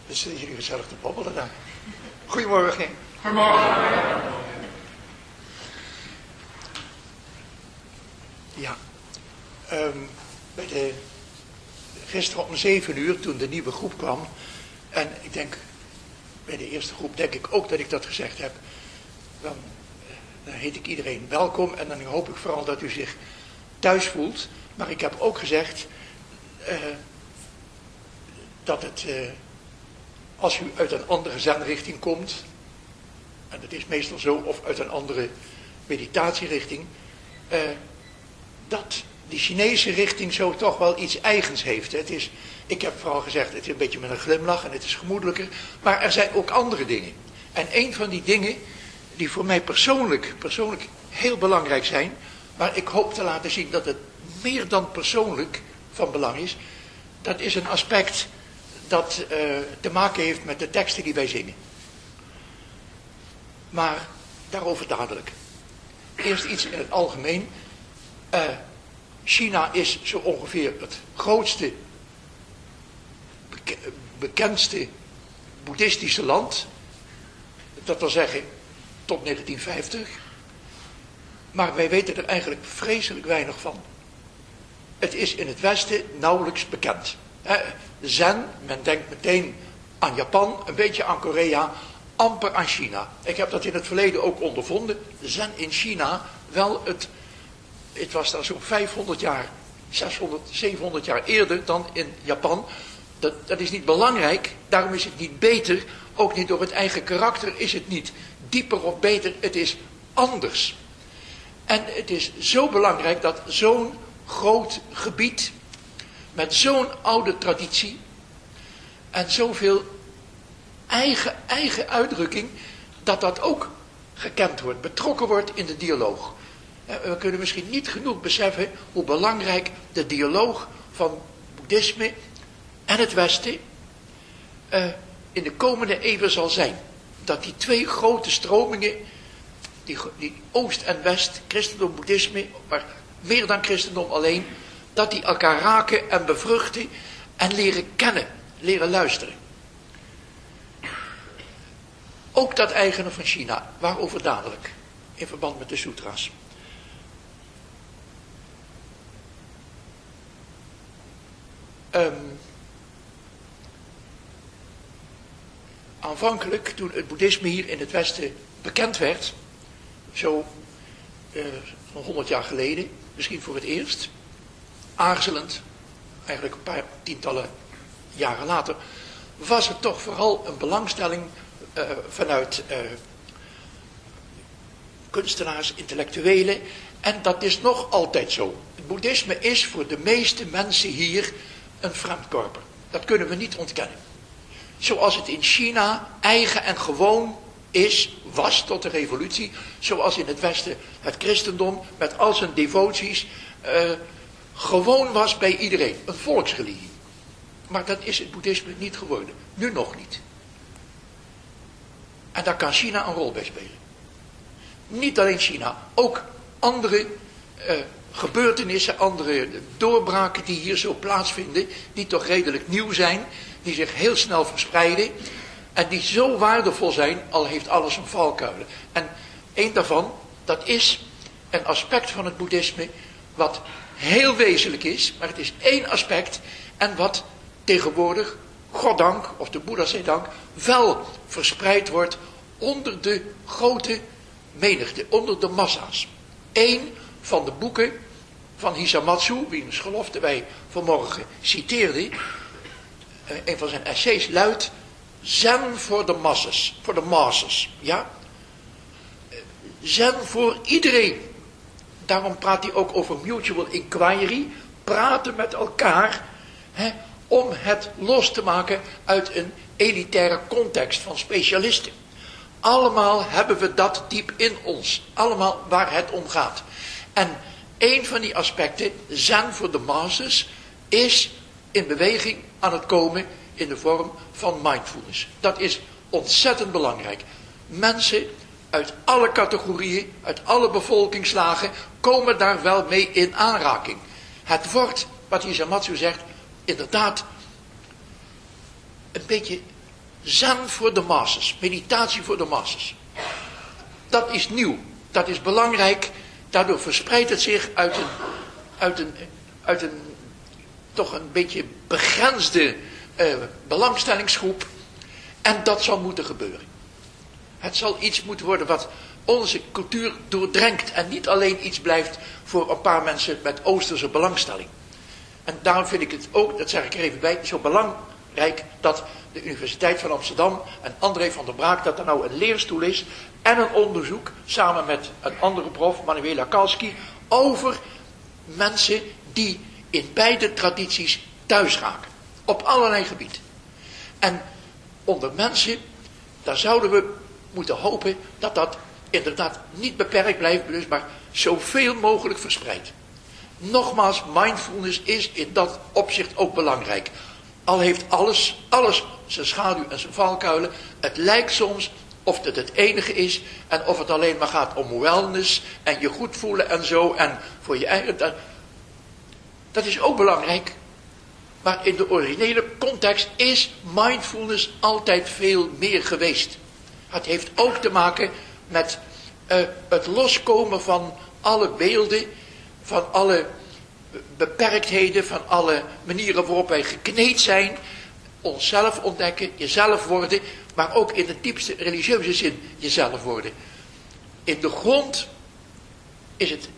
Dus zitten jullie gezellig te babbelen daar. Goedemorgen. Goedemorgen. Ja. Gisteren om 7 uur, toen de nieuwe groep kwam. En ik denk, bij de eerste groep denk ik ook dat ik dat gezegd heb. Dan heet ik iedereen welkom. En dan hoop ik vooral dat u zich thuis voelt. Maar ik heb ook gezegd dat het, als u uit een andere zenrichting komt, en dat is meestal zo, of uit een andere meditatierichting, dat die Chinese richting zo toch wel iets eigens heeft. Het is, ik heb vooral gezegd, het is een beetje met een glimlach en het is gemoedelijker, maar er zijn ook andere dingen. En een van die dingen die voor mij persoonlijk heel belangrijk zijn, maar ik hoop te laten zien dat het meer dan persoonlijk van belang is, dat is een aspect dat te maken heeft met de teksten die wij zingen. Maar daarover dadelijk. Eerst iets in het algemeen. China is zo ongeveer het grootste, bekendste boeddhistische land. Dat wil zeggen tot 1950. Maar wij weten er eigenlijk vreselijk weinig van. Het is in het Westen nauwelijks bekend. Zen, men denkt meteen aan Japan, een beetje aan Korea, amper aan China. Ik heb dat in het verleden ook ondervonden. Zen in China, wel het was daar zo'n 500 jaar, 600, 700 jaar eerder dan in Japan. Dat is niet belangrijk, daarom is het niet beter. Ook niet door het eigen karakter is het niet dieper of beter, het is anders. En het is zo belangrijk dat zo'n groot gebied, met zo'n oude traditie en zoveel eigen uitdrukking, dat ook gekend wordt, betrokken wordt in de dialoog. We kunnen misschien niet genoeg beseffen hoe belangrijk de dialoog van boeddhisme en het Westen in de komende eeuwen zal zijn. Dat die twee grote stromingen, die Oost en West, christendom, boeddhisme, maar meer dan christendom alleen, dat die elkaar raken en bevruchten en leren kennen, leren luisteren. Ook dat eigene van China, waarover dadelijk, in verband met de sutra's. Aanvankelijk, toen het boeddhisme hier in het Westen bekend werd, zo 100 jaar geleden, misschien voor het eerst, aarzelend, eigenlijk een paar tientallen jaren later, was het toch vooral een belangstelling vanuit kunstenaars, intellectuelen, en dat is nog altijd zo. Het boeddhisme is voor de meeste mensen hier een vreemdkorper. Dat kunnen we niet ontkennen. Zoals het in China eigen en gewoon was tot de revolutie, zoals in het Westen het christendom met al zijn devoties gewoon was bij iedereen. Een volksreligie. Maar dat is het boeddhisme niet geworden. Nu nog niet. En daar kan China een rol bij spelen. Niet alleen China, ook andere gebeurtenissen, andere doorbraken die hier zo plaatsvinden, die toch redelijk nieuw zijn, die zich heel snel verspreiden en die zo waardevol zijn, al heeft alles een valkuilen. En één daarvan, dat is een aspect van het boeddhisme wat heel wezenlijk is, maar het is één aspect en wat tegenwoordig, goddank, of de Boeddha zij dank, wel verspreid wordt onder de grote menigte, onder de massa's. Eén van de boeken van Hisamatsu, wiens gelofte wij vanmorgen citeerden, een van zijn essays luidt, Zen voor de masses, ja. Zen voor iedereen. Daarom praat hij ook over mutual inquiry, praten met elkaar, om het los te maken uit een elitaire context van specialisten. Allemaal hebben we dat diep in ons, allemaal waar het om gaat. En een van die aspecten, Zen voor de masses, is in beweging aan het komen in de vorm van mindfulness. Dat is ontzettend belangrijk. Mensen uit alle categorieën, uit alle bevolkingslagen, komen daar wel mee in aanraking. Het wordt, wat Hisamatsu zegt, inderdaad een beetje Zen voor de masses, meditatie voor de masses. Dat is nieuw, dat is belangrijk, daardoor verspreidt het zich uit een toch een beetje begrensde belangstellingsgroep. En dat zal moeten gebeuren. Het zal iets moeten worden wat onze cultuur doordrenkt en niet alleen iets blijft voor een paar mensen met Oosterse belangstelling. En daarom vind ik het ook, dat zeg ik er even bij, zo belangrijk dat de Universiteit van Amsterdam en André van der Braak, dat er nou een leerstoel is en een onderzoek, samen met een andere prof, Manuela Kalski, over mensen die in beide tradities thuis raken. Op allerlei gebieden. En onder mensen, daar zouden we moeten hopen dat dat inderdaad niet beperkt blijft, dus maar zoveel mogelijk verspreidt. Nogmaals, mindfulness is in dat opzicht ook belangrijk. Al heeft alles zijn schaduw en zijn valkuilen. Het lijkt soms of het enige is en of het alleen maar gaat om wellness en je goed voelen en zo en voor je eigen... Dat is ook belangrijk. Maar in de originele context is mindfulness altijd veel meer geweest. Het heeft ook te maken met het loskomen van alle beelden, van alle beperktheden, van alle manieren waarop wij gekneed zijn. Onszelf ontdekken, jezelf worden, maar ook in de diepste religieuze zin jezelf worden. In de grond is het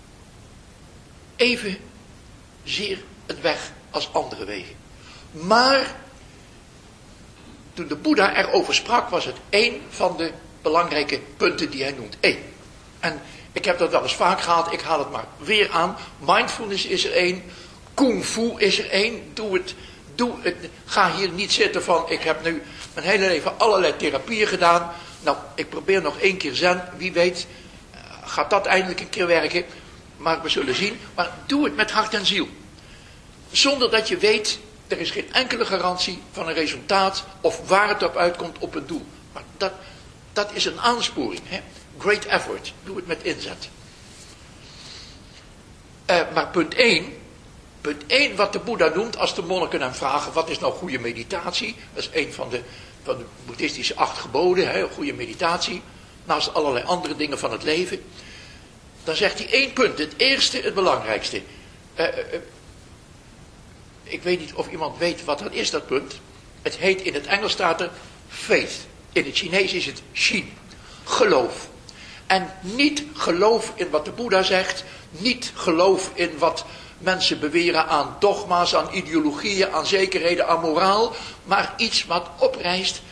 even zeer een weg als andere wegen. Maar toen de Boeddha erover sprak, was het één van de belangrijke punten die hij noemt. En ik heb dat wel eens vaak gehaald, ik haal het maar weer aan. Mindfulness is er één, kung fu is er één. Doe het. Ga hier niet zitten van, ik heb nu mijn hele leven allerlei therapieën gedaan. Nou, ik probeer nog 1 keer zen, wie weet gaat dat eindelijk een keer werken. Maar we zullen zien. Maar doe het met hart en ziel. Zonder dat je weet, er is geen enkele garantie van een resultaat of waar het op uitkomt op een doel. Maar dat is een aansporing. Hè? Great effort. Doe het met inzet. Maar punt 1 wat de Boeddha noemt als de monniken hem vragen, wat is nou goede meditatie? Dat is een van de boeddhistische 8 geboden, hè? Goede meditatie. Naast allerlei andere dingen van het leven. Dan zegt hij 1 punt, het eerste, het belangrijkste. Ik weet niet of iemand weet wat dat is, dat punt. Het heet, in het Engels staat er faith. In het Chinees is het xin. Geloof. En niet geloof in wat de Boeddha zegt. Niet geloof in wat mensen beweren aan dogma's, aan ideologieën, aan zekerheden, aan moraal. Maar iets wat oprijst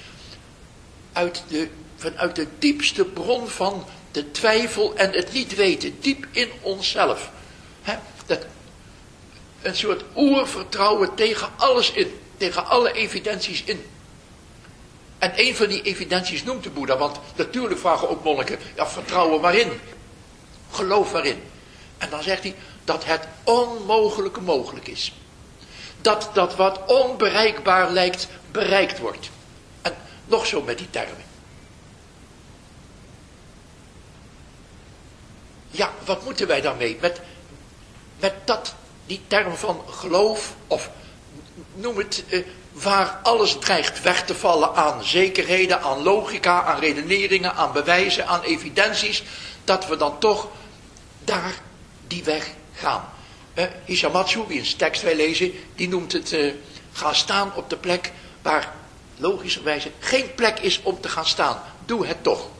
vanuit de diepste bron van de twijfel en het niet weten. Diep in onszelf. Een soort oervertrouwen tegen alles in. Tegen alle evidenties in. En een van die evidenties noemt de Boeddha. Want natuurlijk vragen ook monniken. Ja, vertrouwen waarin? Geloof waarin? En dan zegt hij dat het onmogelijke mogelijk is. Dat wat onbereikbaar lijkt, bereikt wordt. En nog zo met die termen. Ja, wat moeten wij daarmee? Met die term van geloof, of noem het, waar alles dreigt weg te vallen aan zekerheden, aan logica, aan redeneringen, aan bewijzen, aan evidenties, dat we dan toch daar die weg gaan. Hisamatsu, wiens tekst wij lezen, die noemt het gaan staan op de plek waar logischerwijze geen plek is om te gaan staan. Doe het toch.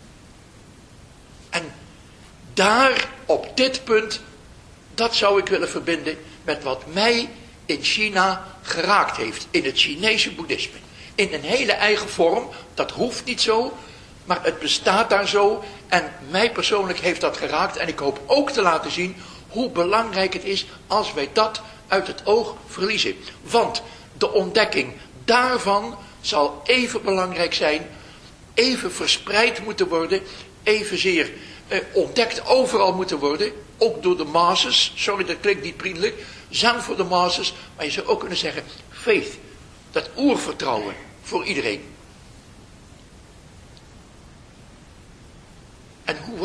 En daar, op dit punt, dat zou ik willen verbinden met wat mij in China geraakt heeft. In het Chinese boeddhisme. In een hele eigen vorm. Dat hoeft niet zo. Maar het bestaat daar zo. En mij persoonlijk heeft dat geraakt. En ik hoop ook te laten zien hoe belangrijk het is als wij dat uit het oog verliezen. Want de ontdekking daarvan zal even belangrijk zijn. Even verspreid moeten worden. Evenzeer ontdekt overal moeten worden. Ook door de masses. Sorry, dat klinkt niet vriendelijk. Zen voor de masses. Maar je zou ook kunnen zeggen faith. Dat oervertrouwen voor iedereen. En hoe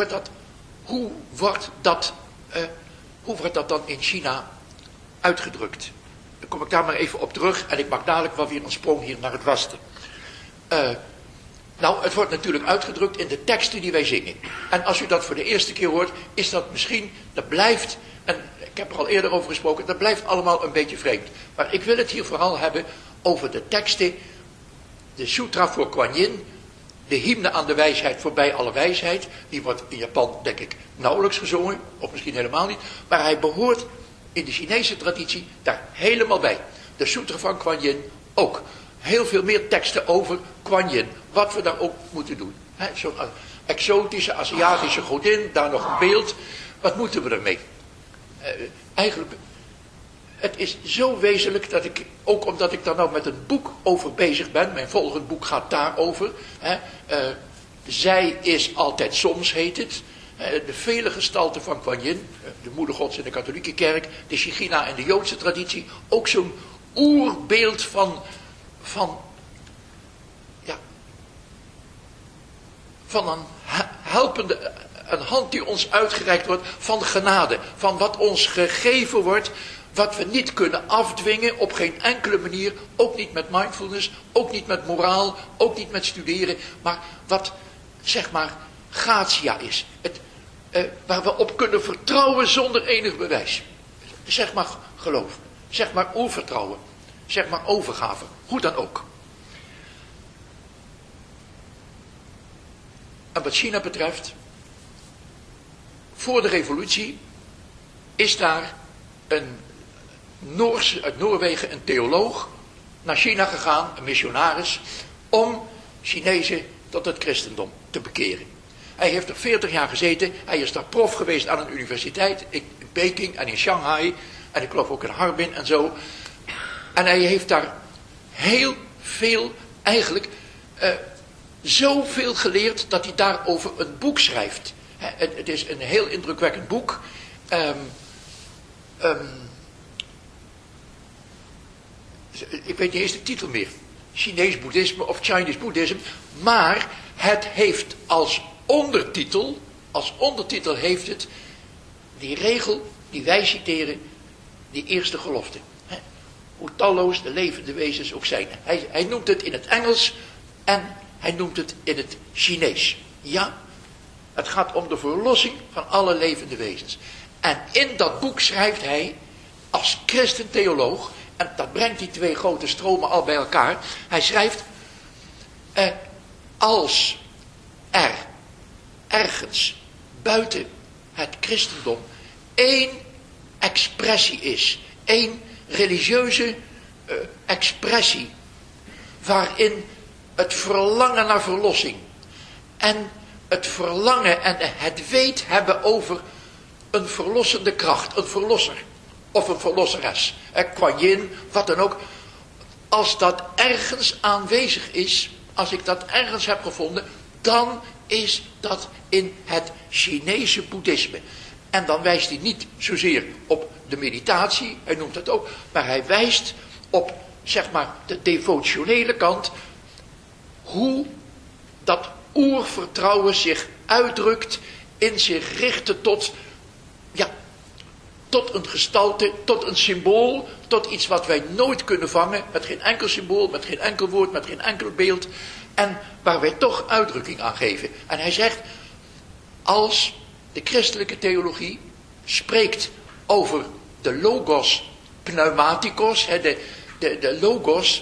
wordt dat dan in China uitgedrukt? Dan kom ik daar maar even op terug. En ik maak dadelijk wel weer een sprong hier naar het westen. Nou, het wordt natuurlijk uitgedrukt in de teksten die wij zingen. En als u dat voor de eerste keer hoort, is dat misschien, dat blijft, en ik heb er al eerder over gesproken, dat blijft allemaal een beetje vreemd. Maar ik wil het hier vooral hebben over de teksten, de Sutra voor Kuan Yin, de hymne aan de wijsheid voorbij alle wijsheid. Die wordt in Japan, denk ik, nauwelijks gezongen, of misschien helemaal niet. Maar hij behoort in de Chinese traditie daar helemaal bij. De Sutra van Kuan Yin ook. Heel veel meer teksten over Kuan Yin. Wat we daar ook moeten doen. Zo'n exotische Aziatische godin, daar nog een beeld. Wat moeten we ermee? Eigenlijk, het is zo wezenlijk dat ik, ook omdat ik daar nou met een boek over bezig ben. Mijn volgend boek gaat daarover. Zij is altijd soms, heet het. De vele gestalten van Kuan Yin. De moedergods in de katholieke kerk. De Shigina in de Joodse traditie. Ook zo'n oerbeeld van een helpende, een hand die ons uitgereikt wordt van genade. Van wat ons gegeven wordt, wat we niet kunnen afdwingen op geen enkele manier. Ook niet met mindfulness, ook niet met moraal, ook niet met studeren. Maar wat, zeg maar, gratia is. Waar we op kunnen vertrouwen zonder enig bewijs. Zeg maar geloof, zeg maar oervertrouwen, zeg maar overgave, hoe dan ook. En wat China betreft, voor de revolutie is daar uit Noorwegen een theoloog naar China gegaan, een missionaris, om Chinezen tot het christendom te bekeren. Hij heeft er 40 jaar gezeten, hij is daar prof geweest aan een universiteit, in Peking en in Shanghai, en ik geloof ook in Harbin en zo. En hij heeft daar heel veel, eigenlijk, zoveel geleerd dat hij daarover een boek schrijft. Het is een heel indrukwekkend boek. Ik weet niet eens de titel meer. Chinees boeddhisme of Chinese Buddhism. Maar het heeft als ondertitel heeft het die regel die wij citeren, die eerste gelofte. Hoe talloos de levende wezens ook zijn. Hij noemt het in het Engels en hij noemt het in het Chinees. Ja, het gaat om de verlossing van alle levende wezens. En in dat boek schrijft hij, als christentheoloog, en dat brengt die twee grote stromen al bij elkaar. Hij schrijft, als er ergens buiten het christendom één expressie is, één religieuze expressie, waarin het verlangen naar verlossing en het verlangen en het weet hebben over een verlossende kracht, een verlosser of een verlosseres, Kuan Yin, wat dan ook. Als dat ergens aanwezig is, als ik dat ergens heb gevonden, dan is dat in het Chinese boeddhisme. En dan wijst hij niet zozeer op de meditatie, hij noemt dat ook, maar hij wijst op, zeg maar, de devotionele kant, hoe dat oervertrouwen zich uitdrukt in zich richten tot een gestalte, tot een symbool, tot iets wat wij nooit kunnen vangen, met geen enkel symbool, met geen enkel woord, met geen enkel beeld, en waar wij toch uitdrukking aan geven. En hij zegt, als de christelijke theologie spreekt over de logos pneumatikos, de logos,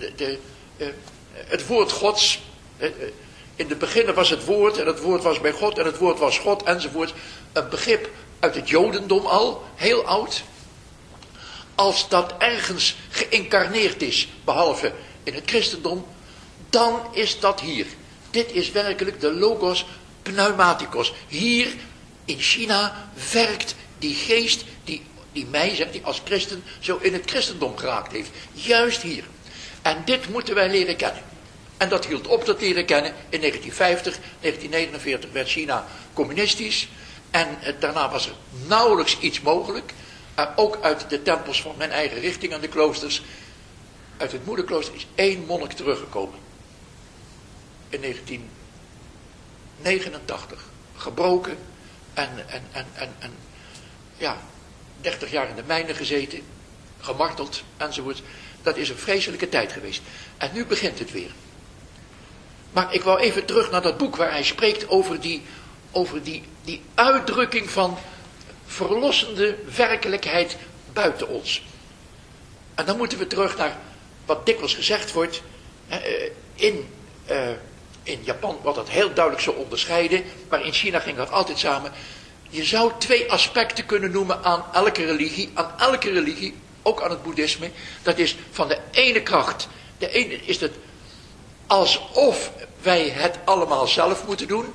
het woord Gods. In het begin was het woord en het woord was bij God en het woord was God enzovoort. Een begrip uit het Jodendom al, heel oud. Als dat ergens geïncarneerd is, behalve in het christendom, dan is dat hier. Dit is werkelijk de logos pneumatikos. Hier in China werkt die geest die mij, zegt hij, als christen zo in het christendom geraakt heeft. Juist hier. En dit moeten wij leren kennen. En dat hield op dat leren kennen in 1950, 1949 werd China communistisch. En daarna was er nauwelijks iets mogelijk. Ook uit de tempels van mijn eigen richting en de kloosters. Uit het moederklooster is 1 monnik teruggekomen. In 1989. Gebroken. En 30 jaar in de mijnen gezeten. Gemarteld enzovoort. Dat is een vreselijke tijd geweest. En nu begint het weer. Maar ik wou even terug naar dat boek waar hij spreekt over die uitdrukking van verlossende werkelijkheid buiten ons. En dan moeten we terug naar wat dikwijls gezegd wordt. In Japan wordt dat heel duidelijk zo onderscheiden, maar in China ging dat altijd samen. Je zou 2 aspecten kunnen noemen aan elke religie, ook aan het boeddhisme. Dat is van de ene kracht. De ene is het alsof wij het allemaal zelf moeten doen.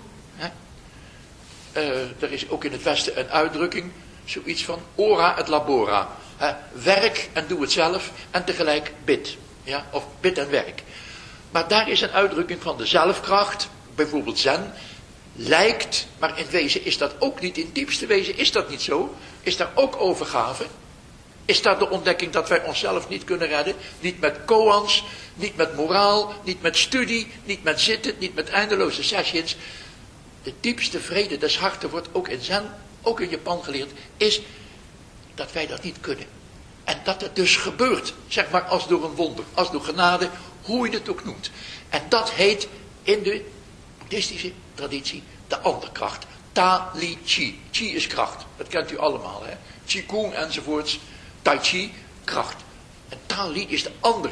Er is ook in het Westen een uitdrukking, zoiets van ora et labora. Werk en doe het zelf en tegelijk bid. Ja? Of bid en werk. Maar daar is een uitdrukking van de zelfkracht, bijvoorbeeld zen, lijkt, maar in wezen is dat ook niet, in diepste wezen is dat niet zo. Is daar ook overgave? Is dat de ontdekking dat wij onszelf niet kunnen redden? Niet met koans, niet met moraal, niet met studie, niet met zitten, niet met eindeloze sessions. De diepste vrede des harten wordt ook in zen, ook in Japan geleerd, is dat wij dat niet kunnen. En dat het dus gebeurt, zeg maar als door een wonder, als door genade, hoe je het ook noemt. En dat heet in de boeddhistische traditie de anderkracht. Ta li chi. Chi is kracht. Dat kent u allemaal. Hè? Qigong enzovoorts. Tai chi, kracht. En ta li is de ander.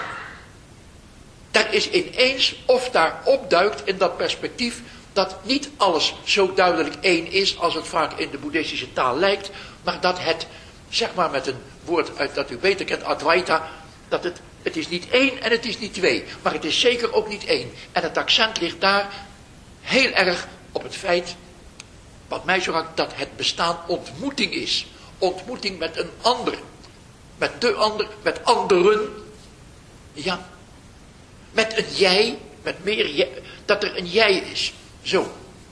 Daar is ineens, of daar opduikt in dat perspectief, dat niet alles zo duidelijk één is als het vaak in de boeddhistische taal lijkt, maar dat het, zeg maar met een woord uit dat u beter kent, Advaita, dat het is niet 1 en het is niet 2, maar het is zeker ook niet 1. En het accent ligt daar heel erg op het feit, wat mij zo raakt, dat het bestaan ontmoeting is. Ontmoeting met een ander. Met de ander, met anderen. Ja. Met een jij, met meer jij, dat er een jij is. Zo.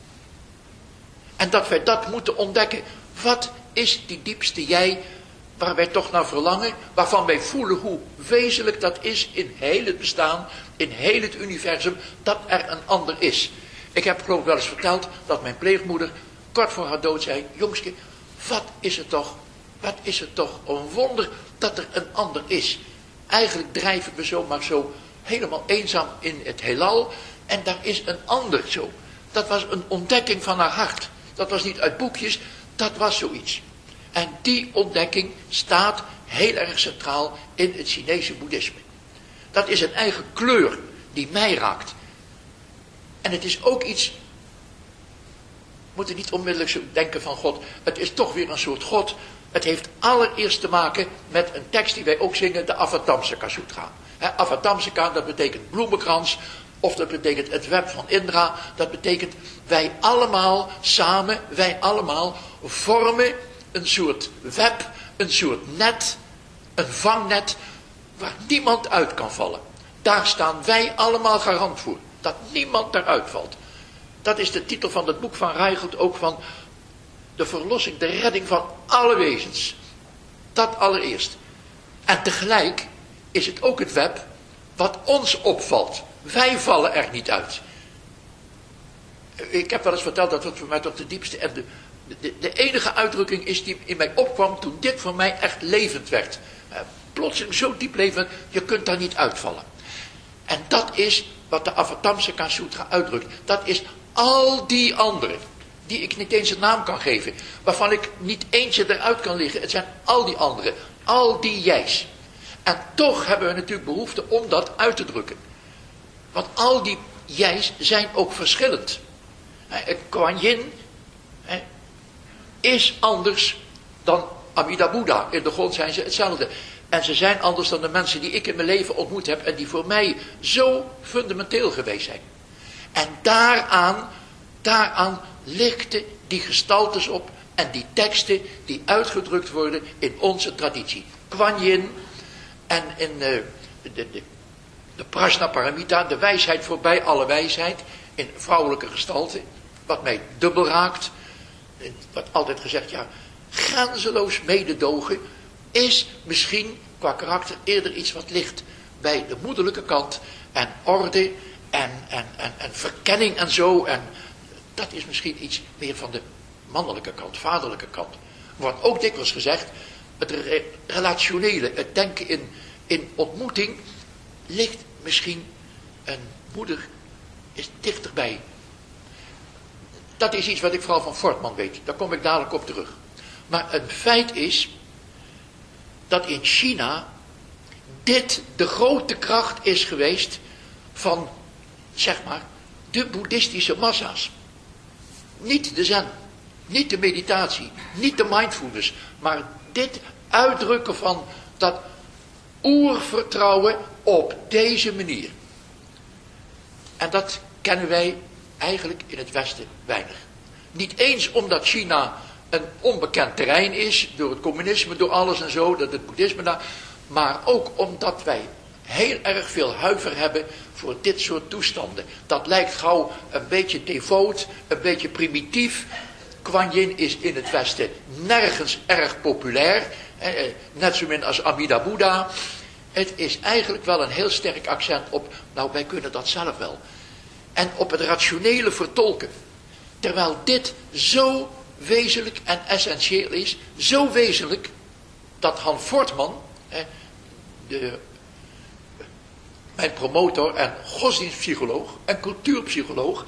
En dat wij dat moeten ontdekken. Wat is die diepste jij waar wij toch naar verlangen, waarvan wij voelen hoe wezenlijk dat is in heel het bestaan, in heel het universum, dat er een ander is. Ik heb geloof ik wel eens verteld dat mijn pleegmoeder kort voor haar dood zei, jongske, wat is het toch een wonder dat er een ander is. Eigenlijk drijven we zomaar zo helemaal eenzaam in het heelal en daar is een ander zo. Dat was een ontdekking van haar hart. Dat was niet uit boekjes, dat was zoiets. En die ontdekking staat heel erg centraal in het Chinese boeddhisme. Dat is een eigen kleur die mij raakt. En het is ook iets, we moeten niet onmiddellijk zo denken van God, het is toch weer een soort God. Het heeft allereerst te maken met een tekst die wij ook zingen, de Avatamsaka Sutra. Avatamsaka, dat betekent bloemenkrans, of dat betekent het web van Indra. Dat betekent wij allemaal samen, wij allemaal vormen een soort web, een soort net, een vangnet, waar niemand uit kan vallen. Daar staan wij allemaal garant voor, dat niemand eruit valt. Dat is de titel van het boek van Reichelt, ook van de verlossing, de redding van alle wezens. Dat allereerst. En tegelijk is het ook het web wat ons opvalt. Wij vallen er niet uit. Ik heb wel eens verteld dat het voor mij toch de diepste en de enige uitdrukking is die in mij opkwam toen dit voor mij echt levend werd. Plotseling zo diep levend, je kunt daar niet uitvallen. En dat is wat de Avatamsaka Sutra uitdrukt. Dat is al die anderen, die ik niet eens een naam kan geven, waarvan ik niet eentje eruit kan liggen. Het zijn al die anderen, al die jij's. En toch hebben we natuurlijk behoefte om dat uit te drukken. Want al die jij's zijn ook verschillend. Kuan Yin is anders dan Amida Buddha. In de grond zijn ze hetzelfde. En ze zijn anders dan de mensen die ik in mijn leven ontmoet heb en die voor mij zo fundamenteel geweest zijn. En daaraan lichten die gestaltes op en die teksten die uitgedrukt worden in onze traditie. Kuan Yin en in de Prajnaparamita, de wijsheid voorbij alle wijsheid, in vrouwelijke gestalte, wat mij dubbel raakt. Wat altijd gezegd, ja, grenzeloos mededogen is misschien qua karakter eerder iets wat ligt bij de moederlijke kant en orde en verkenning en zo. En dat is misschien iets meer van de mannelijke kant, vaderlijke kant. Wordt ook dikwijls gezegd, het relationele, het denken in ontmoeting ligt misschien een moeder is dichterbij. Dat is iets wat ik vooral van Fortman weet. Daar kom ik dadelijk op terug. Maar een feit is dat in China dit de grote kracht is geweest van, zeg maar, de boeddhistische massa's. Niet de zen, niet de meditatie, niet de mindfulness, maar dit uitdrukken van dat oervertrouwen op deze manier. En dat kennen wij eigenlijk in het Westen weinig. Niet eens omdat China een onbekend terrein is, door het communisme, door alles en zo, dat het boeddhisme daar, maar ook omdat wij heel erg veel huiver hebben voor dit soort toestanden. Dat lijkt gauw een beetje devoot, een beetje primitief. Kuan Yin is in het Westen nergens erg populair, net zo min als Amida Buddha. Het is eigenlijk wel een heel sterk accent op, nou wij kunnen dat zelf wel. En op het rationele vertolken. Terwijl dit zo wezenlijk en essentieel is, zo wezenlijk, dat Han Fortman, mijn promotor en godsdienstpsycholoog en cultuurpsycholoog,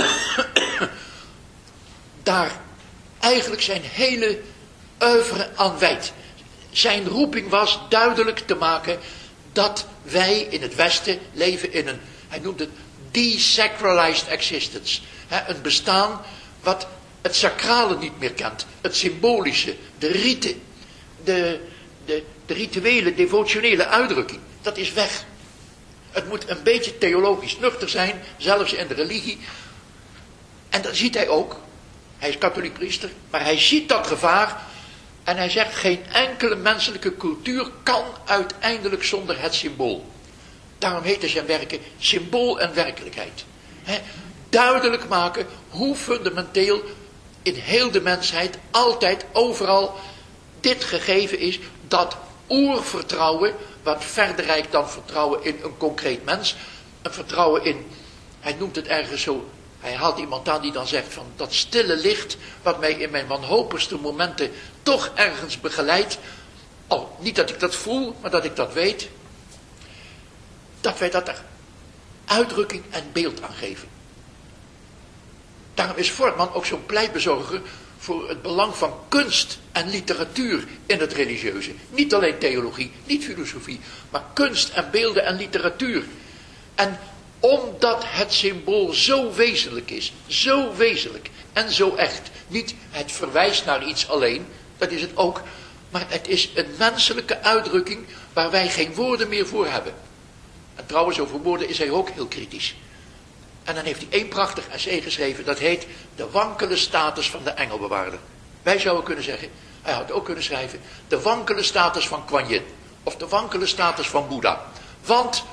daar eigenlijk zijn hele oeuvre aan wijdt. Zijn roeping was duidelijk te maken dat wij in het Westen leven in een, hij noemt het, desacralized existence. Een bestaan wat het sacrale niet meer kent. Het symbolische, de riten, de rituele, devotionele uitdrukking. Dat is weg. Het moet een beetje theologisch nuchter zijn, zelfs in de religie. En dat ziet hij ook. Hij is katholiek priester, maar hij ziet dat gevaar. En hij zegt, geen enkele menselijke cultuur kan uiteindelijk zonder het symbool. Daarom heten zijn werken Symbool en Werkelijkheid. Duidelijk maken hoe fundamenteel in heel de mensheid altijd, overal dit gegeven is. Dat oervertrouwen, wat verder reikt dan vertrouwen in een concreet mens. Een vertrouwen in, hij noemt het ergens zo, hij haalt iemand aan die dan zegt van dat stille licht, wat mij in mijn wanhopigste momenten toch ergens begeleidt. Oh, niet dat ik dat voel, maar dat ik dat weet. Dat wij dat er uitdrukking en beeld aan geven. Daarom is Fortman ook zo'n pleitbezorger voor het belang van kunst en literatuur in het religieuze. Niet alleen theologie, niet filosofie, maar kunst en beelden en literatuur. En omdat het symbool zo wezenlijk is, zo wezenlijk en zo echt. Niet het verwijst naar iets alleen, dat is het ook. Maar het is een menselijke uitdrukking waar wij geen woorden meer voor hebben. En trouwens, over woorden is hij ook heel kritisch. En dan heeft hij één prachtig essay geschreven, dat heet De wankele status van de engelbewaarder. Wij zouden kunnen zeggen, hij had ook kunnen schrijven, de wankele status van Kuan Yin. Of de wankele status van Boeddha. Want,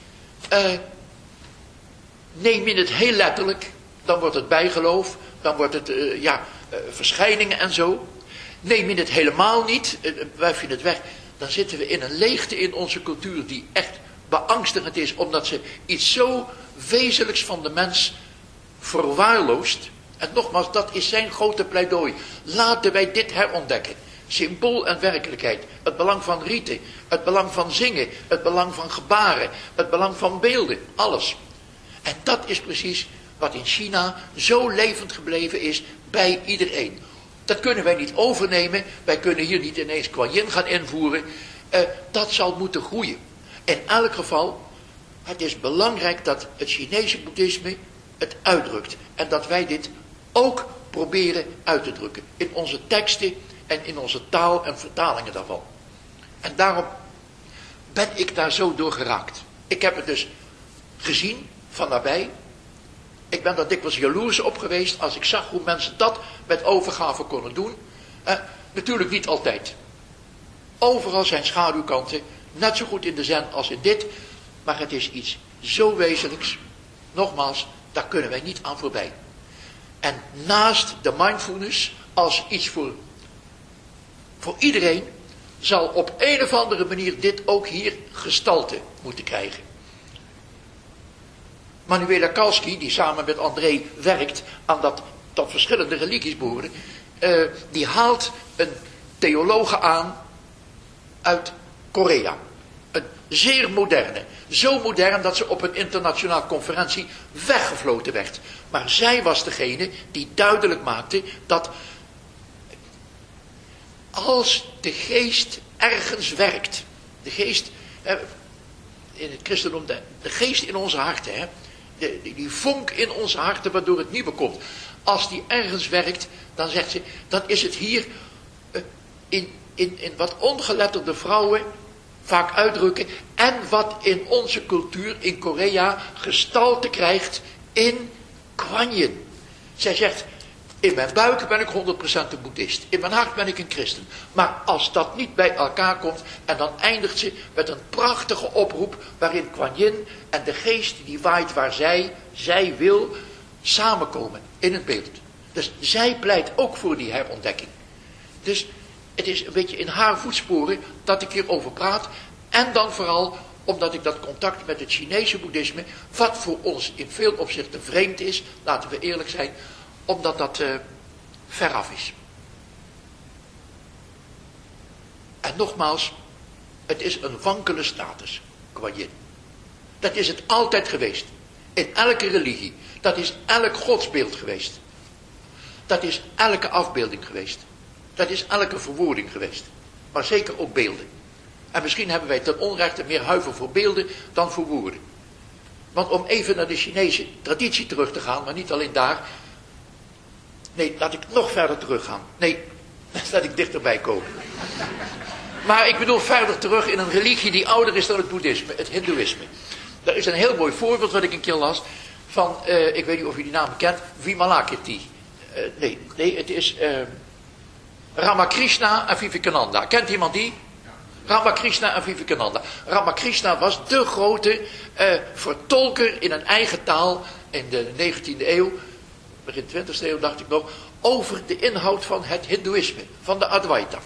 neem je het heel letterlijk, dan wordt het bijgeloof, dan wordt het, verschijningen en zo. Neem je het helemaal niet, wuif je het weg, dan zitten we in een leegte in onze cultuur die echt beangstigend is, omdat ze iets zo wezenlijks van de mens verwaarloost. En nogmaals, dat is zijn grote pleidooi. Laten wij dit herontdekken. Symbool en werkelijkheid. Het belang van riten. Het belang van zingen. Het belang van gebaren. Het belang van beelden. Alles. En dat is precies wat in China zo levend gebleven is bij iedereen. Dat kunnen wij niet overnemen. Wij kunnen hier niet ineens Kuan Yin gaan invoeren. Dat zal moeten groeien. In elk geval, het is belangrijk dat het Chinese boeddhisme het uitdrukt. En dat wij dit ook proberen uit te drukken. In onze teksten en in onze taal en vertalingen daarvan. En daarom ben ik daar zo door geraakt. Ik heb het dus gezien van nabij. Ik ben daar dikwijls jaloers op geweest als ik zag hoe mensen dat met overgave konden doen. Natuurlijk niet altijd. Overal zijn schaduwkanten. Net zo goed in de zen als in dit. Maar het is iets zo wezenlijks. Nogmaals, daar kunnen wij niet aan voorbij. En naast de mindfulness, als iets voor iedereen, zal op een of andere manier dit ook hier gestalte moeten krijgen. Manuela Kalski, die samen met André werkt aan dat tot verschillende religies behoren, die haalt een theologe aan uit Korea. Een zeer moderne. Zo modern dat ze op een internationale conferentie weggefloten werd. Maar zij was degene die duidelijk maakte dat als de geest ergens werkt, de geest, in het christendom, de geest in onze harten, hè, die vonk in onze harten waardoor het nieuwe komt. Als die ergens werkt, dan zegt ze, dan is het hier in wat ongeletterde vrouwen vaak uitdrukken en wat in onze cultuur in Korea gestalte krijgt in Kwanyin. Zij zegt, in mijn buik ben ik 100% een boeddhist. In mijn hart ben ik een christen. Maar als dat niet bij elkaar komt, en dan eindigt ze met een prachtige oproep waarin Kwanyin en de geest die waait waar zij wil, samenkomen in het beeld. Dus zij pleit ook voor die herontdekking. Dus het is een beetje in haar voetsporen dat ik hierover praat. En dan vooral omdat ik dat contact met het Chinese boeddhisme, wat voor ons in veel opzichten vreemd is, laten we eerlijk zijn, omdat dat veraf is. En nogmaals, het is een wankele status, Kwanyin. Dat is het altijd geweest. In elke religie. Dat is elk godsbeeld geweest. Dat is elke afbeelding geweest. Dat is elke verwoording geweest. Maar zeker ook beelden. En misschien hebben wij ten onrechte meer huiver voor beelden dan voor woorden. Want om even naar de Chinese traditie terug te gaan, maar niet alleen daar. Nee, laat ik nog verder teruggaan. Nee, laat ik dichterbij komen. Maar ik bedoel verder terug in een religie die ouder is dan het boeddhisme, het hindoeïsme. Er is een heel mooi voorbeeld wat ik een keer las van, ik weet niet of u die naam kent, Vimalakirti. Nee, het is Ramakrishna en Vivekananda. Kent iemand die? Ramakrishna en Vivekananda. Ramakrishna was de grote vertolker in een eigen taal in de 19e eeuw, begin 20e eeuw dacht ik nog, over de inhoud van het hindoeïsme, van de Advaita.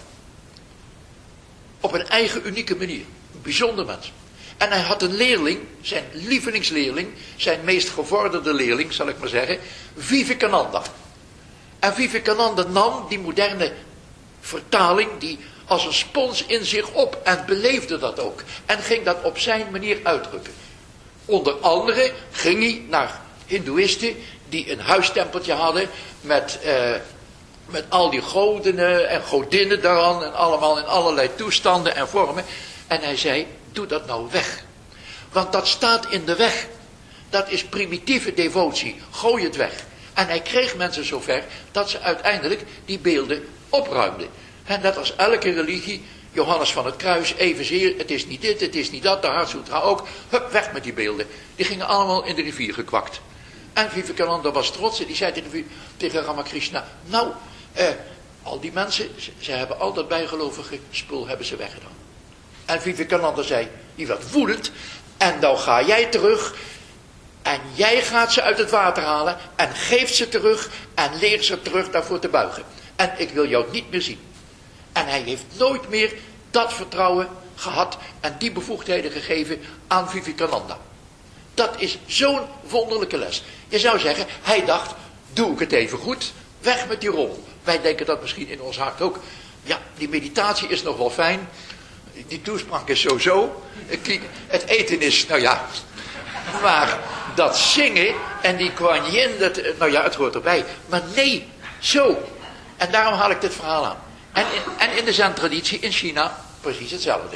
Op een eigen unieke manier. Een bijzonder mens. En hij had een leerling, zijn lievelingsleerling, zijn meest gevorderde leerling, zal ik maar zeggen, Vivekananda. En Vivekananda nam die moderne vertaling, die als een spons in zich op en beleefde dat ook. En ging dat op zijn manier uitdrukken. Onder andere ging hij naar hindoeïsten die een huistempeltje hadden met al die goden en godinnen daaraan en allemaal in allerlei toestanden en vormen. En hij zei, doe dat nou weg. Want dat staat in de weg. Dat is primitieve devotie. Gooi het weg. En hij kreeg mensen zover dat ze uiteindelijk die beelden opruimden. En dat als elke religie, Johannes van het Kruis evenzeer, het is niet dit, het is niet dat, de Hartsutra ook, hup, weg met die beelden. Die gingen allemaal in de rivier gekwakt. En Vivekananda was trots en die zei tegen Ramakrishna, nou, al die mensen, ze hebben al dat bijgelovige spul hebben ze weggedaan. En Vivekananda zei, die werd woedend, en dan ga jij terug, en jij gaat ze uit het water halen, en geeft ze terug, en leert ze terug daarvoor te buigen. En ik wil jou niet meer zien. En hij heeft nooit meer dat vertrouwen gehad, en die bevoegdheden gegeven aan Vivekananda. Dat is zo'n wonderlijke les. Je zou zeggen, hij dacht, doe ik het even goed, weg met die rol. Wij denken dat misschien in ons hart ook. Ja, die meditatie is nog wel fijn. Die toespraak is zo. Het eten is, nou ja. Maar dat zingen en die Kwanyin, nou ja, het hoort erbij. Maar nee, zo. En daarom haal ik dit verhaal aan. En in de Zen-traditie in China, precies hetzelfde.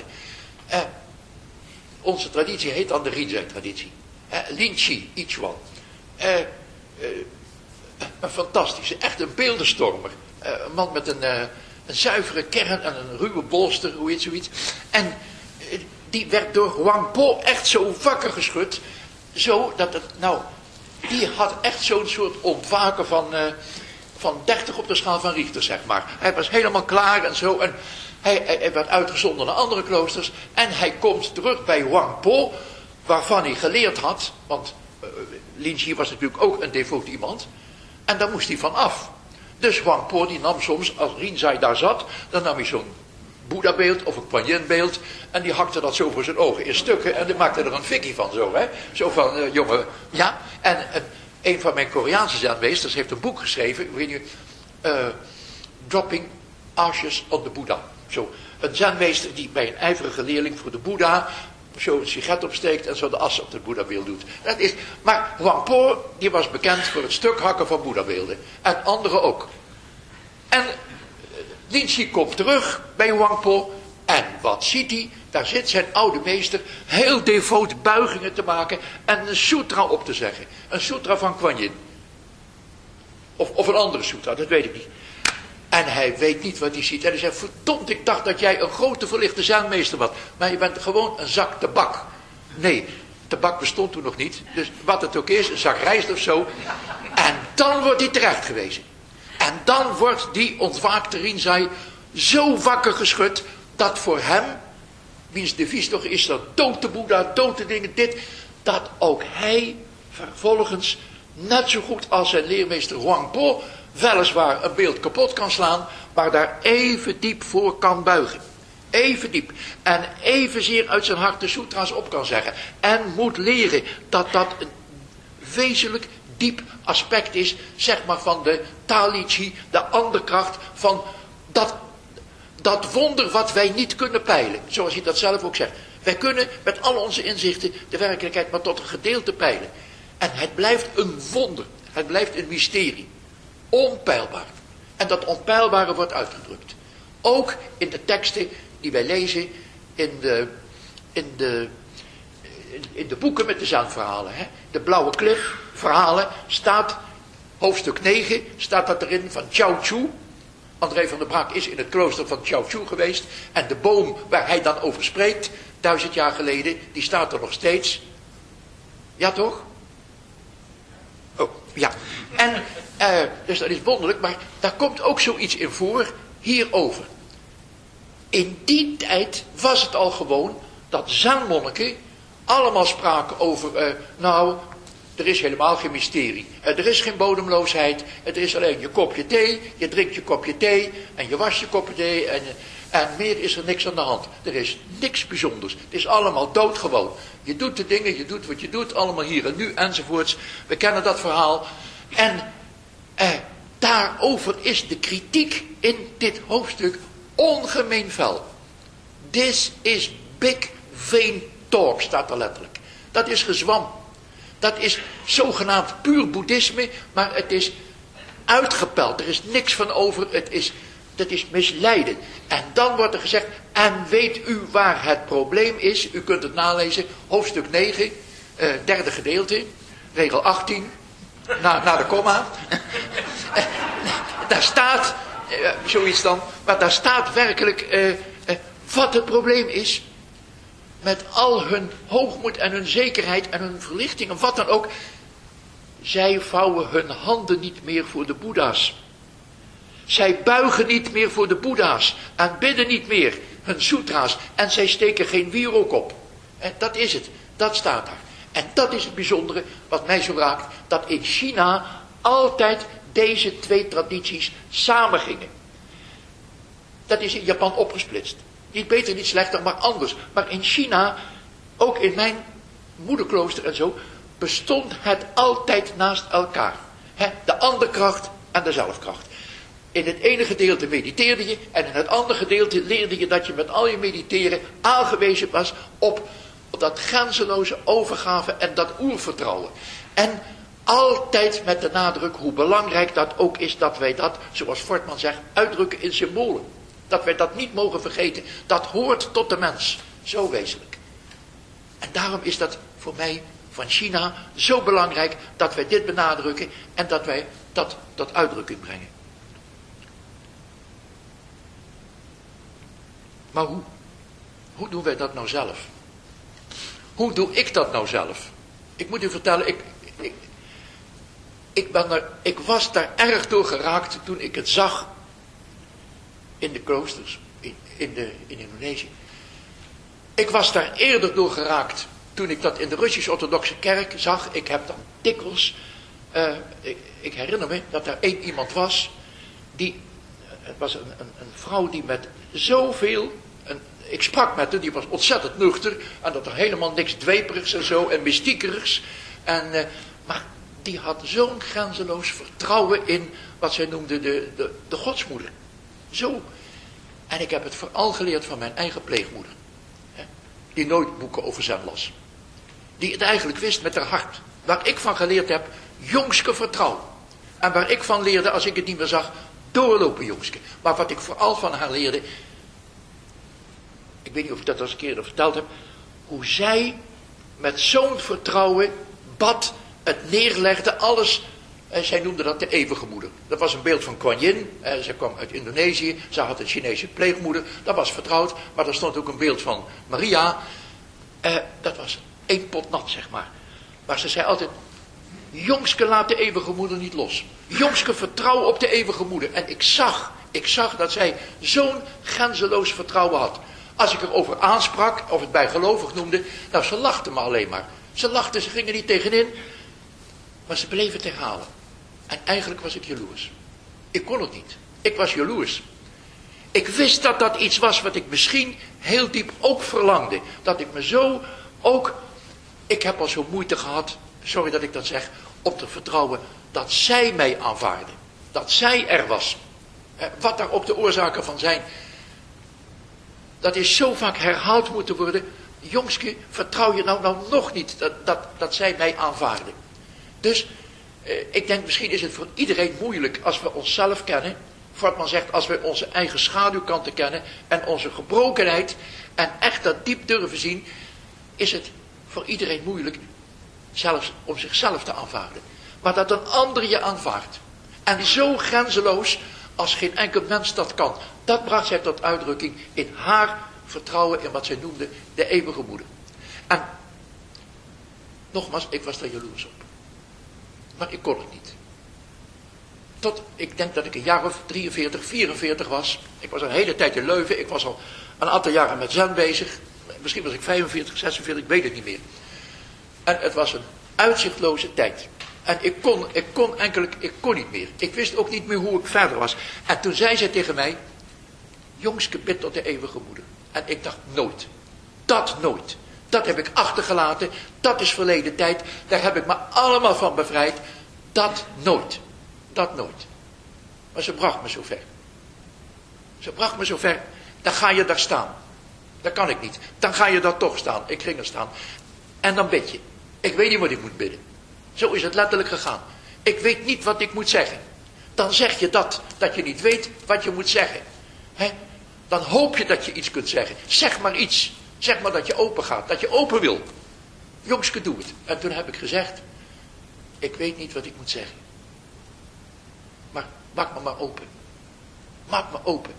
Onze traditie heet dan de Rinzai-traditie. Lin Chi, Ichuan. Een fantastische, echt een beeldenstormer. Een man met een zuivere kern en een ruwe bolster, hoe heet zoiets. En die werd door Wang Po echt zo wakker geschud. Zo dat het, nou, die had echt zo'n soort ontwaken van 30 op de schaal van Richter, zeg maar. Hij was helemaal klaar en zo. En hij werd uitgezonden naar andere kloosters. En hij komt terug bij Wang Po, waarvan hij geleerd had. Want Lin Chi was natuurlijk ook een devoot iemand. En daar moest hij van af. Dus Wang Po die nam soms, als Rinzai daar zat, dan nam hij zo'n Boeddha-beeld of een Kuan-Yin-beeld. En die hakte dat zo voor zijn ogen in stukken. En die maakte er een fikkie van zo, hè. Zo van, jongen, ja. En een van mijn Koreaanse zenmeesters heeft een boek geschreven. Ik weet niet, Dropping Ashes on the Buddha. Zo, een zenmeester die bij een ijverige leerling voor de Boeddha zo een sigaret opsteekt en zo de as op het boeddhabeeld doet. Maar Huang Po, die was bekend voor het stuk hakken van boeddhabeelden. En anderen ook. En Linchi komt terug bij Huang Po. En wat ziet hij? Daar zit zijn oude meester heel devoot buigingen te maken en een sutra op te zeggen. Een sutra van Kuan Yin. Of een andere sutra, dat weet ik niet. En hij weet niet wat hij ziet. En hij zegt, verdomd, ik dacht dat jij een grote verlichte zenmeester was. Maar je bent gewoon een zak tabak. Nee, tabak bestond toen nog niet. Dus wat het ook is, een zak rijst of zo. En dan wordt hij terecht gewezen. En dan wordt die ontwaakte Rinzai zo wakker geschud, dat voor hem, wiens devies toch is dat dood de Boeddha, dood de dingen, dit, dat ook hij vervolgens, net zo goed als zijn leermeester Huang Po, weliswaar een beeld kapot kan slaan, maar daar even diep voor kan buigen. Even diep. En evenzeer uit zijn hart de sutra's op kan zeggen. En moet leren dat dat een wezenlijk diep aspect is, zeg maar van de Talichi, de anderkracht van dat wonder wat wij niet kunnen peilen. Zoals hij dat zelf ook zegt. Wij kunnen met al onze inzichten de werkelijkheid maar tot een gedeelte peilen. En het blijft een wonder. Het blijft een mysterie. Onpeilbaar. En dat onpeilbare wordt uitgedrukt. Ook in de teksten die wij lezen in de boeken met de zenverhalen. De blauwe klif verhalen staat, hoofdstuk 9, staat dat erin van Chao Chu. André van der Braak is in het klooster van Chao Chu geweest. En de boom waar hij dan over spreekt, 1000 jaar geleden, die staat er nog steeds. Ja toch? Oh, ja. En, dus dat is wonderlijk, maar daar komt ook zoiets in voor, hierover. In die tijd was het al gewoon dat zenmonniken allemaal spraken over, er is helemaal geen mysterie. Er is geen bodemloosheid. Het is alleen je kopje thee. Je drinkt je kopje thee. En je wast je kopje thee. En meer is er niks aan de hand. Er is niks bijzonders. Het is allemaal doodgewoon. Je doet de dingen. Je doet wat je doet. Allemaal hier en nu enzovoorts. We kennen dat verhaal. En daarover is de kritiek in dit hoofdstuk ongemeen fel. This is big vain talk, staat er letterlijk. Dat is gezwam. Dat is zogenaamd puur boeddhisme, maar het is uitgepeld. Er is niks van over, dat is misleiden. En dan wordt er gezegd, en weet u waar het probleem is? U kunt het nalezen, hoofdstuk 9, derde gedeelte, regel 18, na de komma. Daar staat, zoiets dan, maar daar staat werkelijk wat het probleem is. Met al hun hoogmoed en hun zekerheid en hun verlichting en wat dan ook. Zij vouwen hun handen niet meer voor de boeddha's. Zij buigen niet meer voor de boeddha's. En bidden niet meer hun sutra's. En zij steken geen wierook op. En dat is het. Dat staat daar. En dat is het bijzondere wat mij zo raakt. Dat in China altijd deze twee tradities samengingen. Dat is in Japan opgesplitst. Niet beter, niet slechter, maar anders. Maar in China, ook in mijn moederklooster en zo, bestond het altijd naast elkaar. De anderkracht en de zelfkracht. In het ene gedeelte mediteerde je en in het andere gedeelte leerde je dat je met al je mediteren aangewezen was op dat grenzeloze overgave en dat oervertrouwen. En altijd met de nadruk hoe belangrijk dat ook is dat wij dat, zoals Fortman zegt, uitdrukken in symbolen. Dat wij dat niet mogen vergeten. Dat hoort tot de mens. Zo wezenlijk. En daarom is dat voor mij van China zo belangrijk dat wij dit benadrukken en dat wij dat tot uitdrukking brengen. Maar hoe? Hoe doen wij dat nou zelf? Hoe doe ik dat nou zelf? Ik moet u vertellen, ik was daar erg door geraakt toen ik het zag in de kloosters, in Indonesië. Ik was daar eerder door geraakt toen ik dat in de Russisch-orthodoxe kerk zag. Ik heb dan dikwijls, ik herinner me dat er iemand was, het was een vrouw die met zoveel, ik sprak met haar, die was ontzettend nuchter, en dat er helemaal niks dweperigs en zo, en mystiekerigs, maar die had zo'n grenzeloos vertrouwen in wat zij noemde de godsmoeder. Zo. En ik heb het vooral geleerd van mijn eigen pleegmoeder. die nooit boeken over zen las. Die het eigenlijk wist met haar hart. Waar ik van geleerd heb, jongske vertrouwen. En waar ik van leerde, als ik het niet meer zag, doorlopen jongske. Maar wat ik vooral van haar leerde, ik weet niet of ik dat al eens een keer verteld heb, hoe zij met zo'n vertrouwen bad, het neerlegde, alles. En zij noemde dat de eeuwige moeder. Dat was een beeld van Kuan Yin. Zij kwam uit Indonesië. Ze had een Chinese pleegmoeder. Dat was vertrouwd. Maar er stond ook een beeld van Maria. Dat was één pot nat, zeg maar. Maar ze zei altijd, jongske, laat de eeuwige moeder niet los. Jongske, vertrouw op de eeuwige moeder. En ik zag dat zij zo'n grenzeloos vertrouwen had. Als ik erover aansprak, of het bijgelovig noemde, nou, ze lachte me alleen maar. Ze lachten, ze gingen niet tegenin. Maar ze bleven het herhalen. En eigenlijk was ik jaloers. Ik kon het niet. Ik was jaloers. Ik wist dat dat iets was wat ik misschien heel diep ook verlangde. Dat ik me zo ook... Ik heb al zo moeite gehad, sorry dat ik dat zeg, om te vertrouwen dat zij mij aanvaarde. Dat zij er was. Wat daar ook de oorzaken van zijn. Dat is zo vaak herhaald moeten worden. Jongske, vertrouw je nou nog niet dat zij mij aanvaarde. Dus ik denk, misschien is het voor iedereen moeilijk als we onszelf kennen. Fortman zegt, als we onze eigen schaduwkanten kennen en onze gebrokenheid en echt dat diep durven zien, is het voor iedereen moeilijk zelfs om zichzelf te aanvaarden. Maar dat een ander je aanvaardt. En zo grenzeloos als geen enkel mens dat kan. Dat bracht zij tot uitdrukking in haar vertrouwen in wat zij noemde de eeuwige moeder. En nogmaals, ik was daar jaloers op. Maar ik kon het niet. Tot, ik denk dat ik een jaar of 43, 44 was. Ik was een hele tijd in Leuven. Ik was al een aantal jaren met zen bezig. Misschien was ik 45, 46, ik weet het niet meer. En het was een uitzichtloze tijd. En ik kon niet meer. Ik wist ook niet meer hoe ik verder was. En toen zei zij tegen mij, jongske, bid tot de eeuwige moeder. En ik dacht, nooit. Dat nooit. Dat heb ik achtergelaten. Dat is verleden tijd. Daar heb ik me allemaal van bevrijd. Dat nooit. Dat nooit. Maar ze bracht me zover. Ze bracht me zover. Dan ga je daar staan. Dat kan ik niet. Dan ga je daar toch staan. Ik ging er staan. En dan bid je. Ik weet niet wat ik moet bidden. Zo is het letterlijk gegaan. Ik weet niet wat ik moet zeggen. Dan zeg je dat je niet weet wat je moet zeggen. Dan hoop je dat je iets kunt zeggen. Zeg maar iets. Zeg maar dat je open gaat. Dat je open wil. Jongske, doe het. En toen heb ik gezegd, ik weet niet wat ik moet zeggen. Maar maak me maar open. Maak me open.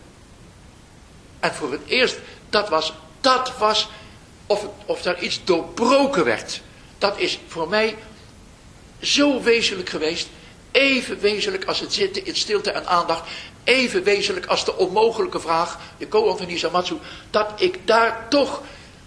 En voor het eerst, dat was of daar iets doorbroken werd. Dat is voor mij zo wezenlijk geweest. Even wezenlijk als het zitten in stilte en aandacht. Even wezenlijk als de onmogelijke vraag, de koan van Hisamatsu, dat ik daar toch,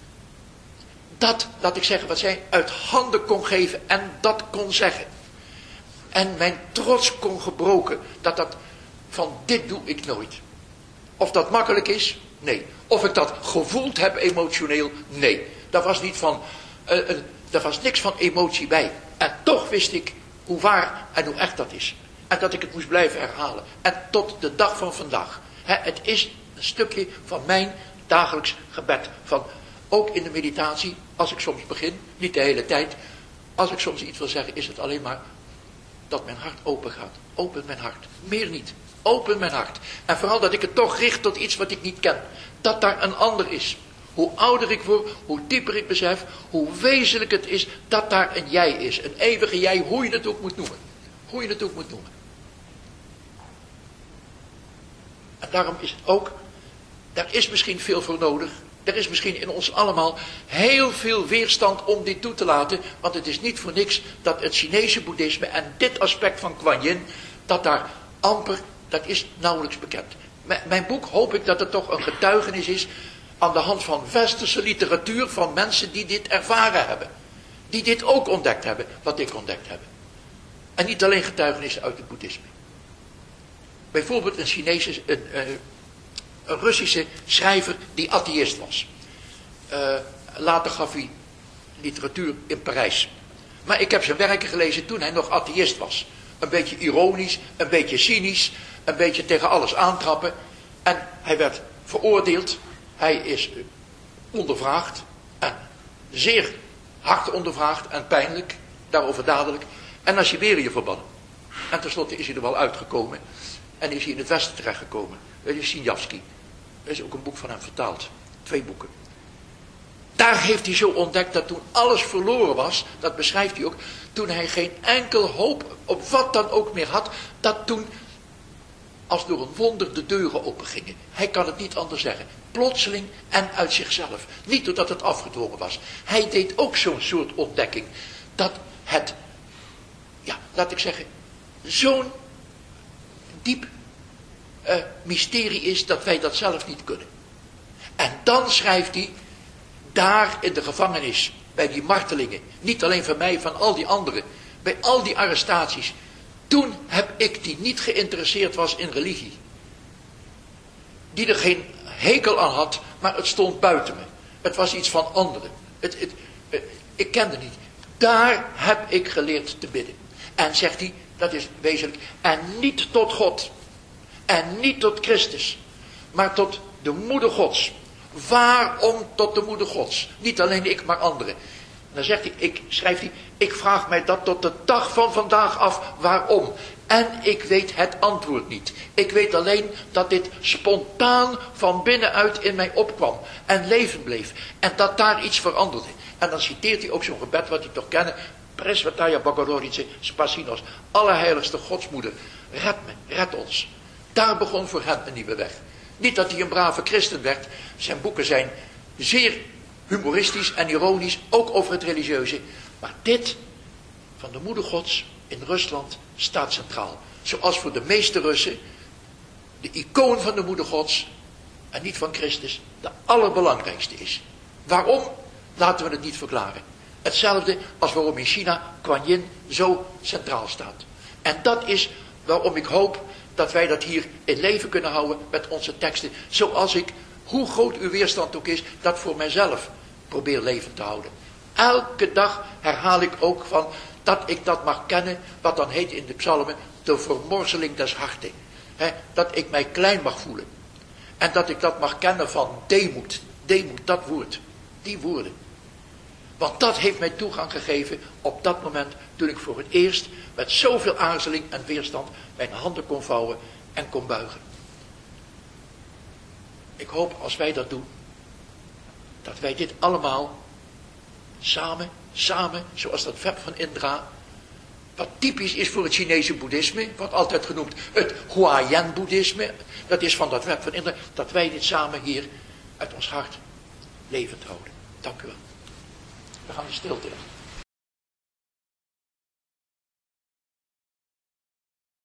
laat ik zeggen wat zij, uit handen kon geven en dat kon zeggen. En mijn trots kon gebroken, dat van dit doe ik nooit. Of dat makkelijk is? Nee. Of ik dat gevoeld heb emotioneel? Nee. Daar was niet van, er was niks van emotie bij. En toch wist ik hoe waar en hoe echt dat is. En dat ik het moest blijven herhalen. En tot de dag van vandaag. Het is een stukje van mijn dagelijks gebed. Van, ook in de meditatie, als ik soms begin, niet de hele tijd. Als ik soms iets wil zeggen, is het alleen maar dat mijn hart open gaat. Open mijn hart. Meer niet. Open mijn hart. En vooral dat ik het toch richt tot iets wat ik niet ken. Dat daar een ander is. Hoe ouder ik word, hoe dieper ik besef, hoe wezenlijk het is dat daar een jij is. Een eeuwige jij, hoe je het ook moet noemen. Hoe je het ook moet noemen. En daarom is het ook, daar is misschien veel voor nodig. Er is misschien in ons allemaal heel veel weerstand om dit toe te laten. Want het is niet voor niks dat het Chinese boeddhisme en dit aspect van Kuan Yin, dat daar amper, dat is nauwelijks bekend. Mijn boek hoop ik dat het toch een getuigenis is aan de hand van westerse literatuur van mensen die dit ervaren hebben. Die dit ook ontdekt hebben, wat ik ontdekt heb. En niet alleen getuigenissen uit het boeddhisme. Bijvoorbeeld een Russische schrijver die atheïst was. Later gaf hij literatuur in Parijs. Maar ik heb zijn werken gelezen toen hij nog atheïst was. Een beetje ironisch, een beetje cynisch, een beetje tegen alles aantrappen. En hij werd veroordeeld. Hij is ondervraagd. zeer hard ondervraagd en pijnlijk, daarover dadelijk, en naar Siberië verbannen. En tenslotte is hij er wel uitgekomen en is hij in het Westen terechtgekomen. Dat is Siniavsky. Er is ook een boek van hem vertaald. 2 boeken. Daar heeft hij zo ontdekt dat toen alles verloren was, dat beschrijft hij ook, toen hij geen enkel hoop op wat dan ook meer had, dat toen als door een wonder de deuren opengingen. Hij kan het niet anders zeggen. Plotseling en uit zichzelf. Niet doordat het afgedwongen was. Hij deed ook zo'n soort ontdekking. Dat het, ja, laat ik zeggen, zo'n diep mysterie is dat wij dat zelf niet kunnen. En dan schrijft hij, daar in de gevangenis, bij die martelingen, niet alleen van mij, van al die anderen, bij al die arrestaties, toen heb ik die niet geïnteresseerd was in religie, die er geen hekel aan had, maar het stond buiten me. Het was iets van anderen. Ik kende niet. Daar heb ik geleerd te bidden. En zegt hij, dat is wezenlijk, en niet tot God, en niet tot Christus, maar tot de moeder Gods. Waarom tot de moeder Gods? Niet alleen ik, maar anderen. En dan zegt hij, schrijft hij, ik vraag mij dat tot de dag van vandaag af, waarom? En ik weet het antwoord niet. Ik weet alleen dat dit spontaan van binnenuit in mij opkwam en leven bleef. En dat daar iets veranderde. En dan citeert hij ook zo'n gebed wat hij toch kennen. Presvetaia Bogorodice Spasinos. Allerheiligste Godsmoeder, red me, red ons. Daar begon voor hem een nieuwe weg. Niet dat hij een brave christen werd. Zijn boeken zijn zeer humoristisch en ironisch, ook over het religieuze. Maar dit van de moeder Gods in Rusland staat centraal. Zoals voor de meeste Russen de icoon van de moeder Gods en niet van Christus de allerbelangrijkste is. Waarom? Laten we het niet verklaren. Hetzelfde als waarom in China Kuan Yin zo centraal staat. En dat is waarom ik hoop dat wij dat hier in leven kunnen houden met onze teksten. Zoals ik, hoe groot uw weerstand ook is, dat voor mijzelf probeer levend te houden. Elke dag herhaal ik ook van dat ik dat mag kennen, wat dan heet in de psalmen, de vermorzeling des harten. Dat ik mij klein mag voelen. En dat ik dat mag kennen van deemoed. Deemoed, dat woord. Die woorden. Want dat heeft mij toegang gegeven op dat moment toen ik voor het eerst met zoveel aarzeling en weerstand mijn handen kon vouwen en kon buigen. Ik hoop als wij dat doen, dat wij dit allemaal samen, zoals dat web van Indra, wat typisch is voor het Chinese boeddhisme, wordt altijd genoemd het Huayan boeddhisme, dat is van dat web van Indra, dat wij dit samen hier uit ons hart levend houden. Dank u wel. We gaan in stilte.